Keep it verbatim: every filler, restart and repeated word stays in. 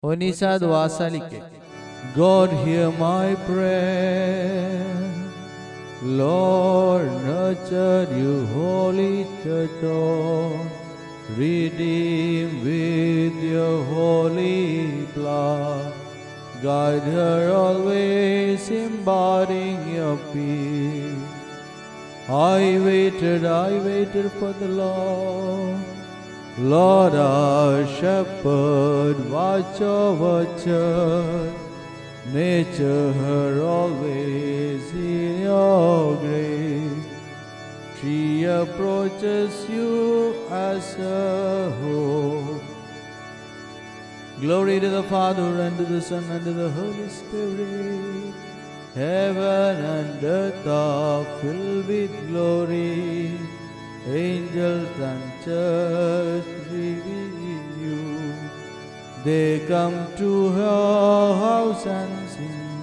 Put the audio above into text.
Onisad Wasalike. God, hear my prayer. Lord, nurture you, holy church, redeem with your holy blood. Guide her always, embodying your peace. I waited, I waited for the Lord. Lord, our shepherd, watch over church. Nature her always in your grace. She approaches you as a hope. Glory to the Father, and to the Son, and to the Holy Spirit. Heaven and earth are filled with glory. Angels and church revere you. They come to her house and sing.